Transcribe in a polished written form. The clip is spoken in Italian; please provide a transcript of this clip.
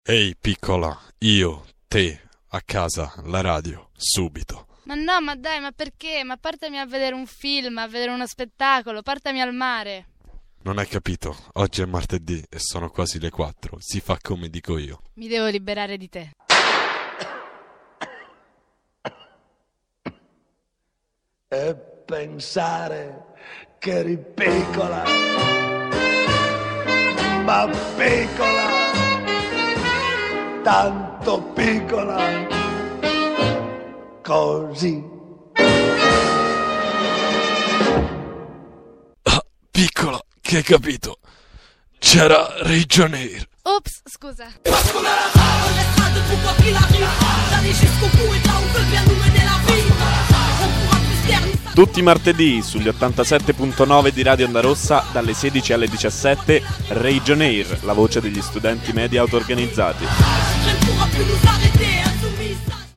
Ehi piccola, io, te, a casa, la radio, subito. Ma no, ma dai, ma perché? Ma portami a vedere un film, a vedere uno spettacolo, portami al mare. Non hai capito, oggi è martedì e sono quasi le 4, si fa come dico io. Mi devo liberare di te. E pensare che eri piccola, ma piccola, tanto piccola, così. Ah, piccola, che hai capito? C'era Ray Janeir. Ops, scusa. Tutti i martedì sugli 87.9 di Radio Onda Rossa dalle 16 alle 17 Ray Janeir, la voce degli studenti media auto-organizzati.